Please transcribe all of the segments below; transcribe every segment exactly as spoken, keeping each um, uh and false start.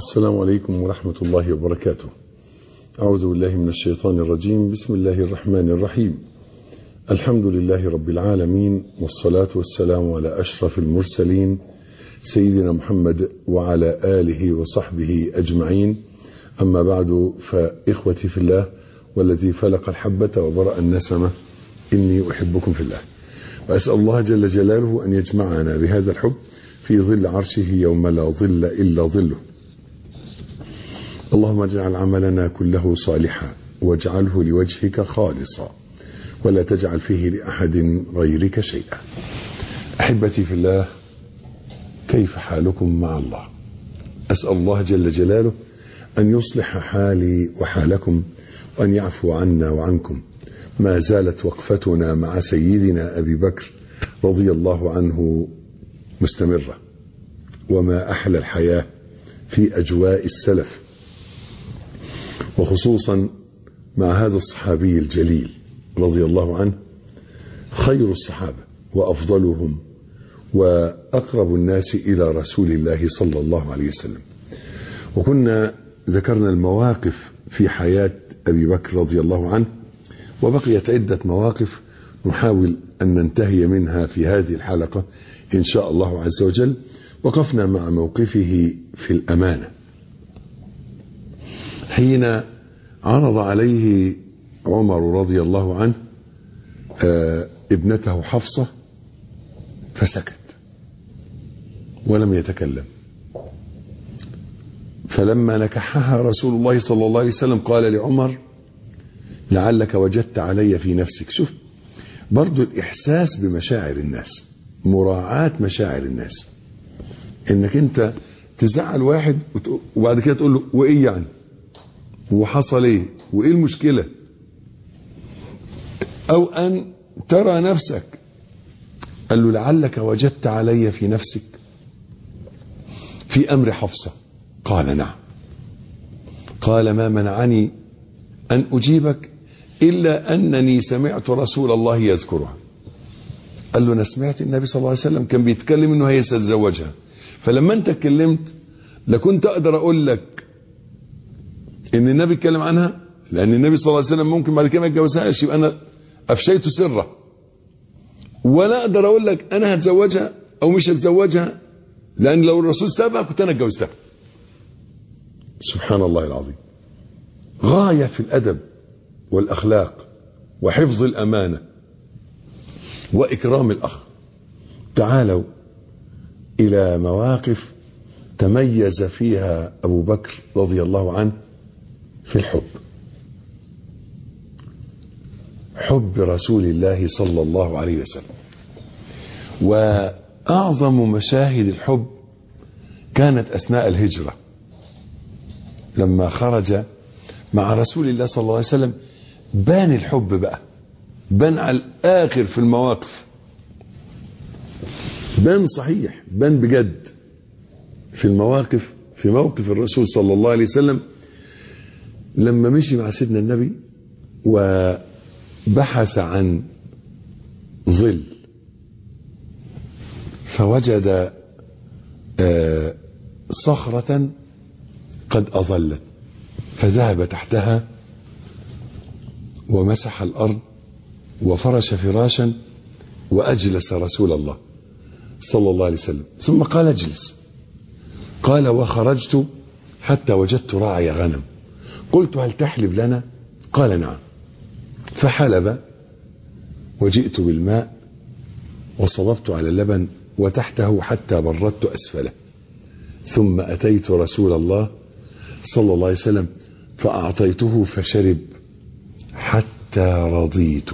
السلام عليكم ورحمة الله وبركاته. أعوذ بالله من الشيطان الرجيم. بسم الله الرحمن الرحيم. الحمد لله رب العالمين، والصلاة والسلام على أشرف المرسلين سيدنا محمد وعلى آله وصحبه أجمعين. أما بعد، فإخوتي في الله والذي فلق الحبة وبرأ النسمة، إني أحبكم في الله، وأسأل الله جل جلاله أن يجمعنا بهذا الحب في ظل عرشه يوم لا ظل إلا ظله. اللهم اجعل عملنا كله صالحا واجعله لوجهك خالصا ولا تجعل فيه لأحد غيرك شيئا. أحبتي في الله، كيف حالكم مع الله؟ أسأل الله جل جلاله أن يصلح حالي وحالكم وأن يعفو عنا وعنكم. ما زالت وقفتنا مع سيدنا أبي بكر رضي الله عنه مستمرة، وما أحلى الحياة في أجواء السلف، وخصوصا مع هذا الصحابي الجليل رضي الله عنه، خير الصحابة وأفضلهم وأقرب الناس إلى رسول الله صلى الله عليه وسلم. وكنا ذكرنا المواقف في حياة أبي بكر رضي الله عنه، وبقيت عدة مواقف نحاول أن ننتهي منها في هذه الحلقة إن شاء الله عز وجل. وقفنا مع موقفه في الأمانة حين عرض عليه عمر رضي الله عنه آه ابنته حفصة، فسكت ولم يتكلم. فلما نكحها رسول الله صلى الله عليه وسلم قال لعمر: لعلك وجدت علي في نفسك. شوف برضو الإحساس بمشاعر الناس، مراعاة مشاعر الناس، انك انت تزعل واحد وبعد كده تقول له وايه يعني، وحصل ايه، وايه المشكلة، او ان ترى نفسك. قال له: لعلك وجدت علي في نفسك في امر حفصة. قال: نعم. قال: ما منعني ان اجيبك الا انني سمعت رسول الله يذكرها. قال له: انا سمعت النبي صلى الله عليه وسلم كان بيتكلم انه هيتزوجها، فلما انت اتكلمت لكنت اقدر اقول لك ان النبي اتكلم عنها، لان النبي صلى الله عليه وسلم ممكن بعد كده ما يتجوزهاش، يبقى انا افشيت سره، ولا اقدر اقول لك انا هتزوجها او مش هتزوجها، لان لو الرسول سابها كنت انا اتجوزتها. سبحان الله العظيم، غايه في الادب والاخلاق وحفظ الامانه واكرام الاخ. تعالوا إلى مواقف تميز فيها أبو بكر رضي الله عنه في الحب، حب رسول الله صلى الله عليه وسلم. وأعظم مشاهد الحب كانت أثناء الهجرة، لما خرج مع رسول الله صلى الله عليه وسلم بان الحب بقى، بان على الآخر في المواقف، بان صحيح، بان بجد في المواقف. في موقف الرسول صلى الله عليه وسلم لما مشي مع سيدنا النبي وبحث عن ظل، فوجد آه صخرة قد أظلت، فذهب تحتها ومسح الأرض وفرش فراشا وأجلس رسول الله صلى الله عليه وسلم، ثم قال: اجلس. قال: وخرجت حتى وجدت راعي غنم، قلت: هل تحلب لنا؟ قال: نعم. فحلب، وجئت بالماء وصببت على اللبن وتحته حتى بردت أسفله، ثم أتيت رسول الله صلى الله عليه وسلم فأعطيته فشرب حتى رضيت.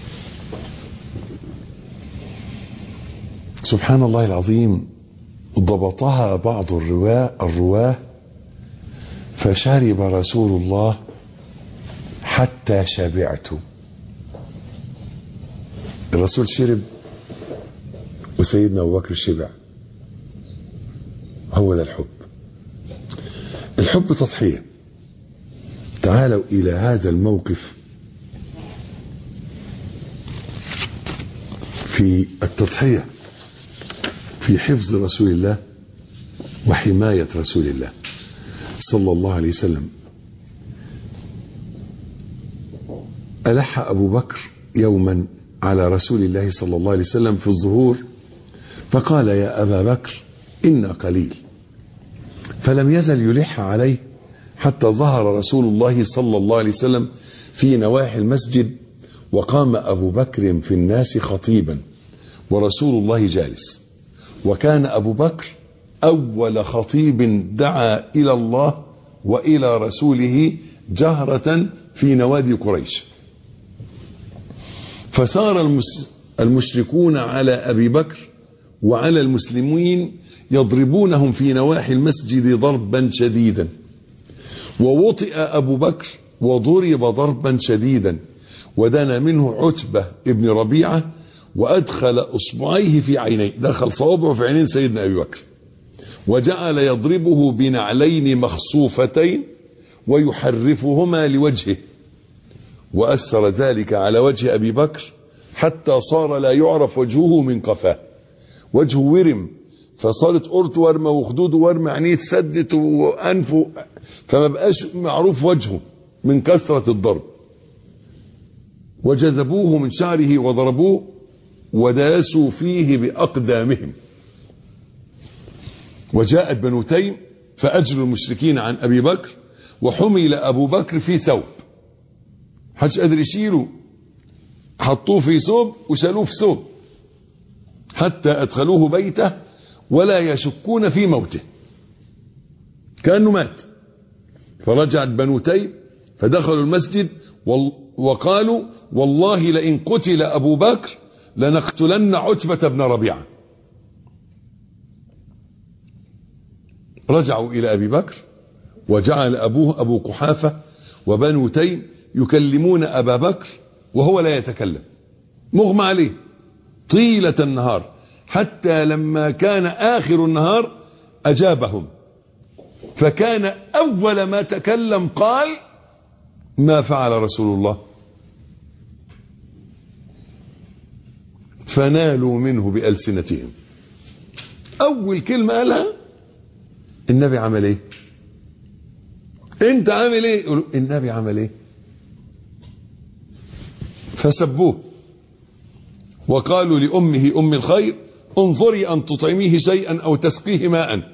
سبحان الله العظيم، ضبطها بعض الرواه الرواه فشرب رسول الله حتى شبعت. الرسول شرب وسيدنا أبو بكر شبع. هو ده الحب. الحب تضحية. تعالوا إلى هذا الموقف في التضحية في حفظ رسول الله وحماية رسول الله. صلى الله عليه وسلم ألح أبو بكر يوما على رسول الله صلى الله عليه وسلم في الظهور فقال يا أبا بكر إنا قليل، فلم يزل يلح عليه حتى ظهر رسول الله صلى الله عليه وسلم في نواحي المسجد، وقام أبو بكر في الناس خطيبا ورسول الله جالس، وكان أبو بكر أول خطيب دعا إلى الله وإلى رسوله جهرة في نوادي قريش. فصار المشركون على أبي بكر وعلى المسلمين يضربونهم في نواحي المسجد ضربا شديدا، ووطئ أبو بكر وضرب ضربا شديدا، ودنا منه عتبة ابن ربيعة وأدخل أصبعيه في عينيه، دخل صوابعه في عينين سيدنا أبي بكر، وجعل يضربه بنعلين مخصوفتين ويحرفهما لوجهه، وأثر ذلك على وجه أبي بكر حتى صار لا يعرف وجهه من قفاه، وجهه ورم، فصارت قرط ورمة وخدوده ورمة، عينيه اتسدت وأنفه، فما بقاش معروف وجهه من كثرة الضرب. وجذبوه من شعره وضربوه وداسوا فيه بأقدامهم. وجاءت بنو تيم فأجروا المشركين عن أبي بكر، وحمل أبو بكر في ثوب، محدش قادر يشيله، حطوه في ثوب وشالوه في ثوب حتى أدخلوه بيته ولا يشكون في موته، كأنه مات. فرجعت بنو تيم فدخلوا المسجد وقالوا والله لئن قتل أبو بكر لنقتلن عتبة بن ربيعة. رجعوا إلى أبي بكر، وجعل أبوه أبو قحافة وبنو تيم يكلمون أبا بكر وهو لا يتكلم، مغمى عليه طيلة النهار، حتى لما كان آخر النهار أجابهم، فكان أول ما تكلم قال ما فعل رسول الله، فنالوا منه بألسنتهم. أول كلمة قالها النبي عمل ايه؟ انت عامل ايه؟ يقولوا النبي عمل ايه؟ فسبوه وقالوا لأمه أم الخير انظري أن تطعميه شيئا أو تسقيه ماء.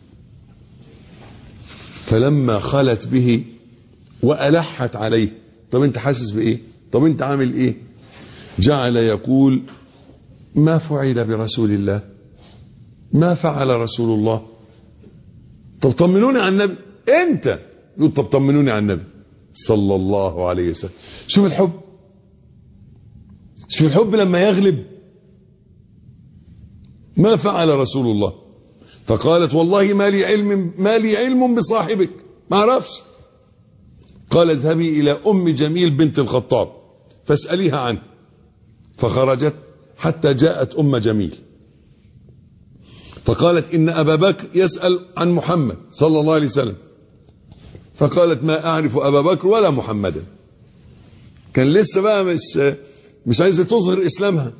فلما خلت به وألحت عليه، طب انت حاسس بإيه؟ طب انت عامل ايه؟ جعل يقول ما فعل برسول الله، ما فعل رسول الله. طب طمنوني عن النبي. انت يقول طب طمنوني عن النبي صلى الله عليه وسلم. شوف الحب، شوف الحب لما يغلب. ما فعل رسول الله. فقالت والله ما لي علم ما لي علم بصاحبك، ما اعرفش. قال اذهبي الى ام جميل بنت الخطاب فاساليها عنه. فخرجت حتى جاءت ام جميل فقالت ان ابا بكر يسال عن محمد صلى الله عليه وسلم. فقالت ما اعرف ابا بكر ولا محمدا. كان لسه بقى مش مش عايزه تظهر اسلامها.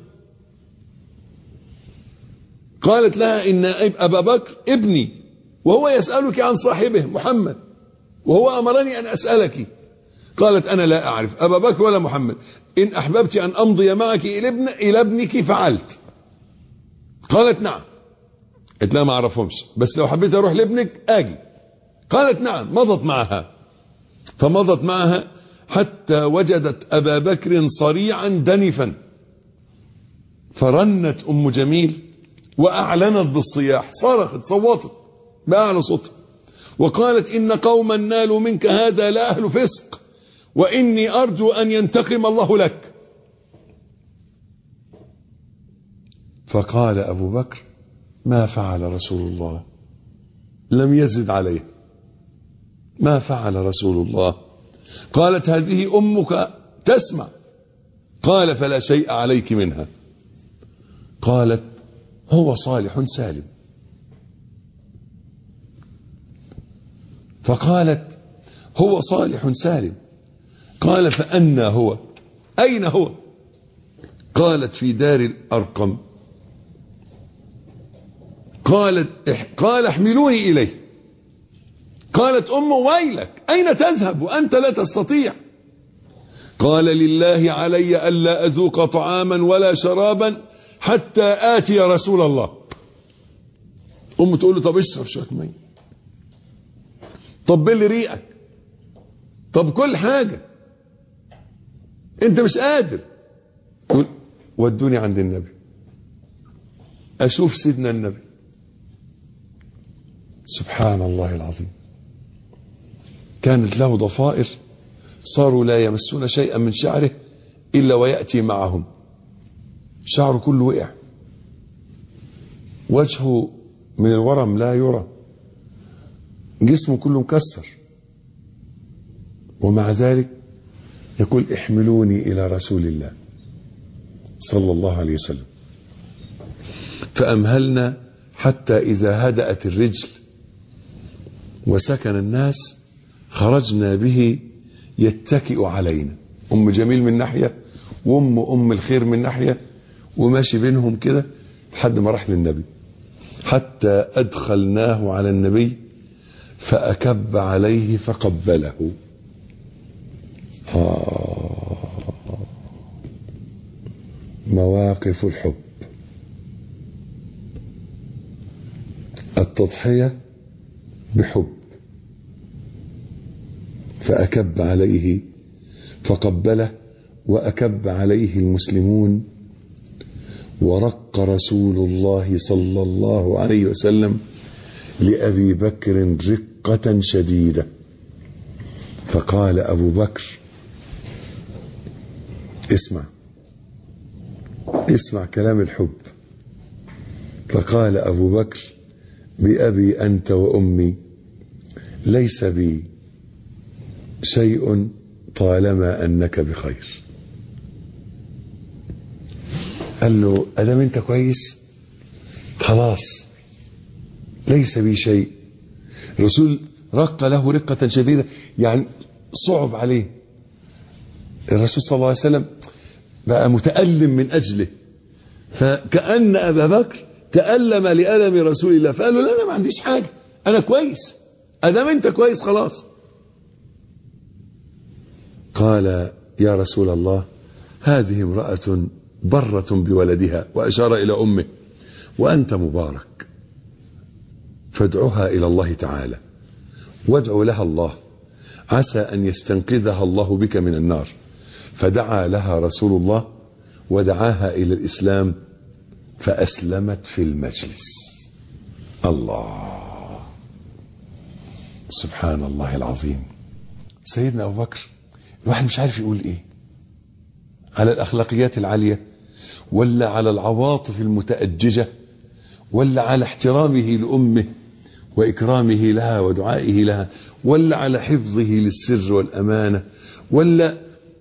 قالت لها ان ابا بكر ابني وهو يسالك عن صاحبه محمد وهو امرني ان اسالك. قالت انا لا اعرف ابا بكر ولا محمد، ان احببت ان امضي معك الى ابن الى ابنك فعلت. قالت نعم. قالت لا ما اعرفهمش، بس لو حبيت اروح لابنك اجي. قالت نعم. مضت معها، فمضت معها حتى وجدت ابا بكر صريعا دنفا، فرنت ام جميل واعلنت بالصياح، صرخت صوتت باعلى صوتها وقالت ان قوما نالوا منك هذا لا اهل فسق، واني ارجو ان ينتقم الله لك. فقال ابو بكر ما فعل رسول الله، لم يزد عليه، ما فعل رسول الله. قالت هذه امك تسمع. قال فلا شيء عليك منها. قالت هو صالح سالم. فقالت هو صالح سالم. قال فأنى هو، أين هو؟ قالت في دار الأرقم. قالت قال احملوني إليه. قالت أم ويلك أين تذهب وأنت لا تستطيع؟ قال لله علي ألا أذوق طعاما ولا شرابا حتى آتي رسول الله. أم تقول له طب اشرب شوية مية، طب بلي ريقك، طب كل حاجة، انت مش قادر. يقول ودوني عند النبي اشوف سيدنا النبي. سبحان الله العظيم. كانت له ضفائر صاروا لا يمسون شيئا من شعره الا ويأتي معهم، شعره كله وقع، وجهه من الورم لا يرى، جسمه كله مكسر، ومع ذلك يقول احملوني إلى رسول الله صلى الله عليه وسلم. فأمهلنا حتى إذا هدأت الرجل وسكن الناس خرجنا به يتكئ علينا، أم جميل من ناحية وأم أم الخير من ناحية، وماشي بينهم كده لحد ما راح للنبي، حتى أدخلناه على النبي فأكب عليه فقبله. آه مواقف الحب، التضحية بحب. فأكب عليه فقبله وأكب عليه المسلمون، ورق رسول الله صلى الله عليه وسلم لأبي بكر رقة شديدة، فقال أبو بكر اسمع اسمع كلام الحب، فقال أبو بكر بأبي أنت وأمي ليس بي شيء طالما أنك بخير. قال له أدام أنت كويس خلاص ليس بي شيء. الرسول رق له رقة شديدة، يعني صعب عليه. الرسول صلى الله عليه وسلم بقى متألم من أجله، فكأن أبا بكر تألم لألم رسول الله، فقال له لا أنا ما عنديش حاجة، أنا كويس، أدام أنت كويس خلاص. قال يا رسول الله هذه امرأة برة بولدها، وأشار إلى أمه، وأنت مبارك، فادعها إلى الله تعالى، وادعو لها الله عسى أن يستنقذها الله بك من النار. فدعا لها رسول الله ودعاها إلى الإسلام فأسلمت في المجلس. الله سبحان الله العظيم. سيدنا أبو بكر الواحد مش عارف يقول إيه على الأخلاقيات العالية، ولا على العواطف المتأججة، ولا على احترامه لأمه وإكرامه لها ودعائه لها، ولا على حفظه للسر والأمانة، ولا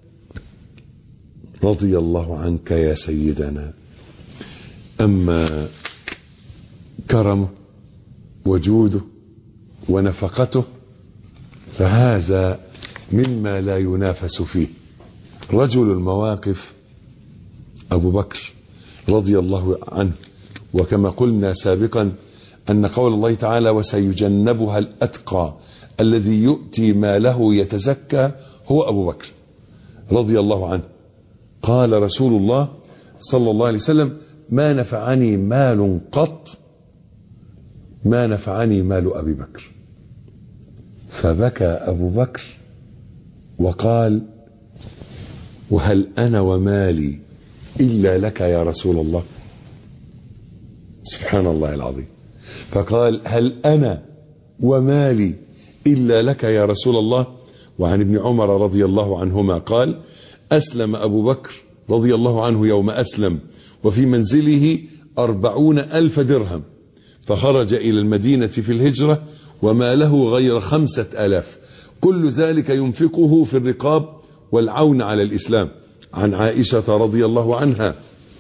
رضي الله عنك يا سيدنا. أما كرمه وجوده ونفقته فهذا مما لا ينافس فيه. رجل المواقف أبو بكر رضي الله عنه. وكما قلنا سابقا أن قول الله تعالى وسيجنبها الأتقى الذي يؤتي ماله يتزكى هو أبو بكر رضي الله عنه. قال رسول الله صلى الله عليه وسلم ما نفعني مال قط ما نفعني مال أبي بكر. فبكى أبو بكر وقال وهل أنا ومالي إلا لك يا رسول الله. سبحان الله العظيم. فقال هل أنا ومالي إلا لك يا رسول الله. وعن ابن عمر رضي الله عنهما قال أسلم أبو بكر رضي الله عنه يوم أسلم وفي منزله أربعون ألف درهم، فخرج إلى المدينة في الهجرة وما له غير خمسة آلاف، كل ذلك ينفقه في الرقاب والعون على الإسلام. عن عائشة رضي الله عنها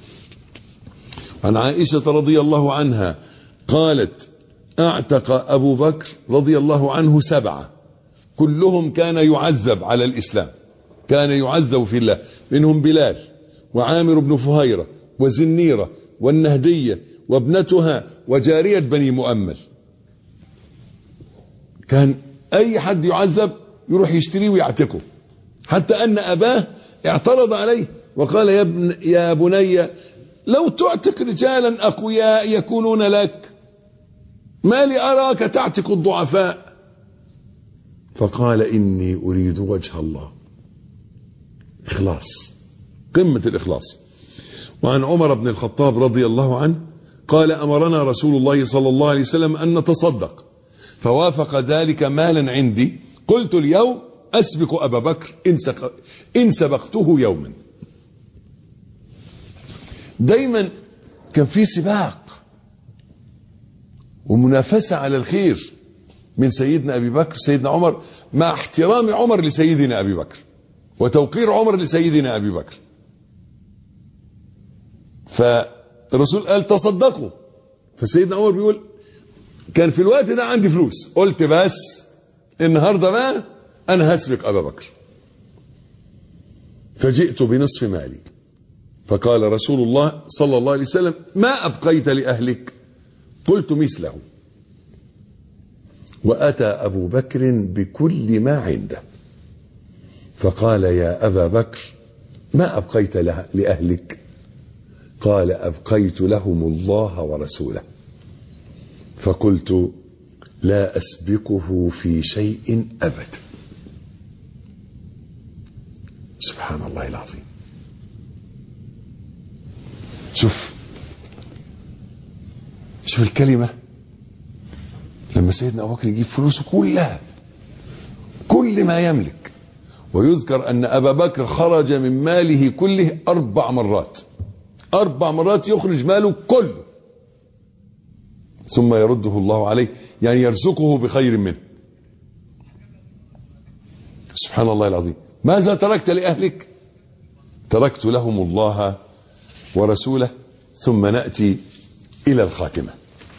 عن عائشة رضي الله عنها قالت اعتق أبو بكر رضي الله عنه سبعة كلهم كان يعذب على الإسلام، كان يعذب في الله، منهم بلال وعامر بن فهيرة وزنيرة والنهدية وابنتها وجارية بني مؤمل. كان أي حد يعذب يروح يشتريه ويعتقه، حتى أن أباه اعترض عليه وقال يا, ابن يا بني لو تعتق رجالا أقوياء يكونون لك، ما لي أراك تعتق الضعفاء. فقال إني أريد وجه الله. إخلاص، قمة الإخلاص. وعن عمر بن الخطاب رضي الله عنه قال أمرنا رسول الله صلى الله عليه وسلم أن نتصدق، فوافق ذلك مالا عندي، قلت اليوم أسبق أبا بكر إن سبقته يوما. دايما كان في سباق ومنافسة على الخير من سيدنا أبي بكر سيدنا عمر، مع احترام عمر لسيدنا أبي بكر وتوقير عمر لسيدنا أبي بكر. فالرسول قال تصدقوا، فسيدنا عمر بيقول كان في الوقت ده عندي فلوس، قلت بس النهارده بقى أنا هسبق أبا بكر، فجئت بنصف مالي. فقال رسول الله صلى الله عليه وسلم ما أبقيت لأهلك؟ قلت مثله. وأتى أبو بكر بكل ما عنده فقال يا أبا بكر ما أبقيت لأهلك؟ قال أبقيت لهم الله ورسوله. فقلت لا أسبقه في شيء أبدا. سبحان الله العظيم. شوف شوف الكلمة، لما سيدنا أبو بكر يجيب فلوسه كلها كل ما يملك، ويذكر أن أبا بكر خرج من ماله كله أربع مرات أربع مرات يخرج ماله كله ثم يرده الله عليه، يعني يرزقه بخير منه. سبحان الله العظيم. ماذا تركت لأهلك؟ تركت لهم الله ورسوله. ثم نأتي إلى الخاتمة،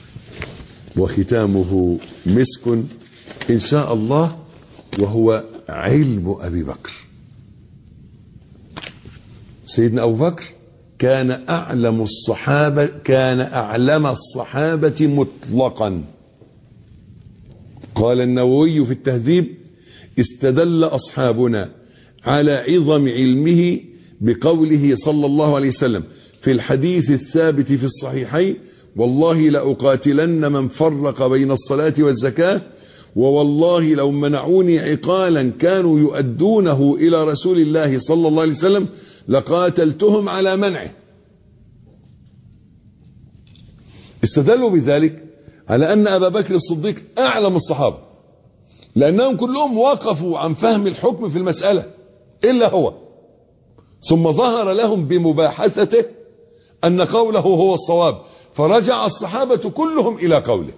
وختامه مسك إن شاء الله، وهو علم أبي بكر. سيدنا أبو بكر كان أعلم الصحابة كان أعلم الصحابة مطلقا. قال النووي في التهذيب استدل أصحابنا على عظم علمه بقوله صلى الله عليه وسلم في الحديث الثابت في الصحيحين والله لأقاتلن من فرق بين الصلاة والزكاة ووالله لو منعوني عقالا كانوا يؤدونه إلى رسول الله صلى الله عليه وسلم لقاتلتهم على منعه. استدلوا بذلك على أن أبا بكر الصديق أعلم الصحابة، لأنهم كلهم وقفوا عن فهم الحكم في المسألة إلا هو، ثم ظهر لهم بمباحثته أن قوله هو الصواب، فرجع الصحابة كلهم إلى قوله.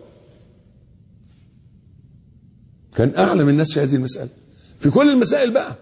كان أعلم الناس في هذه المسألة، في كل المسائل بقى.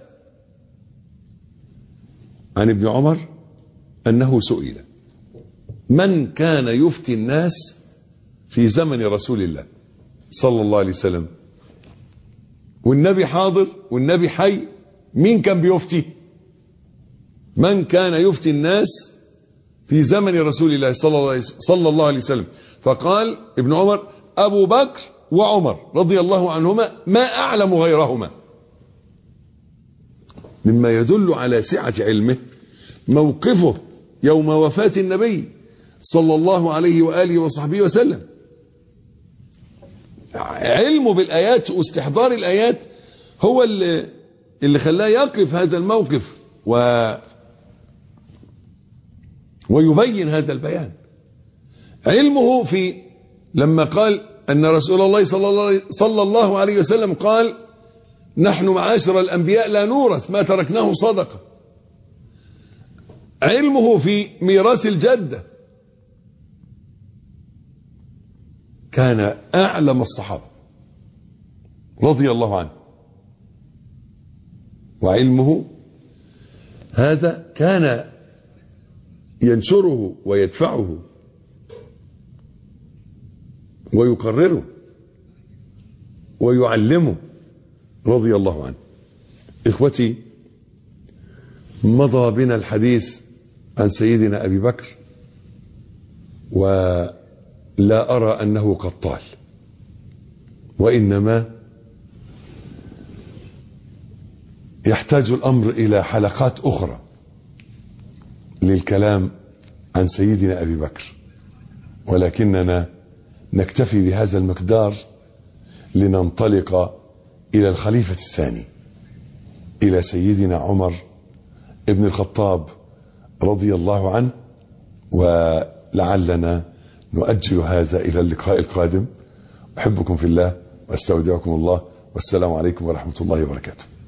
عن ابن عمر أنه سئل من كان يفتي الناس في زمن رسول الله صلى الله عليه وسلم، والنبي حاضر والنبي حي، مين كان بيفتي؟ من كان يفتي الناس في زمن رسول الله صلى الله عليه وسلم؟ فقال ابن عمر أبو بكر وعمر رضي الله عنهما ما أعلم غيرهما. مما يدل على سعة علمه موقفه يوم وفاة النبي صلى الله عليه وآله وصحبه وسلم. علمه بالآيات واستحضار الآيات هو اللي, اللي خلاه يقف هذا الموقف و ويبين هذا البيان. علمه في لما قال أن رسول الله صلى الله عليه وسلم قال نحن معاشر الأنبياء لا نورث ما تركناه صدقة. علمه في ميراث الجدة. كان أعلم الصحابة رضي الله عنه، وعلمه هذا كان ينشره ويدفعه ويقرره ويعلمه رضي الله عنه. إخوتي، مضى بنا الحديث عن سيدنا أبي بكر ولا أرى أنه قد طال، وإنما يحتاج الأمر إلى حلقات أخرى للكلام عن سيدنا أبي بكر، ولكننا نكتفي بهذا المقدار لننطلق إلى الخليفة الثاني، إلى سيدنا عمر ابن الخطاب رضي الله عنه، ولعلنا نؤجل هذا إلى اللقاء القادم. أحبكم في الله واستودعكم الله، والسلام عليكم ورحمة الله وبركاته.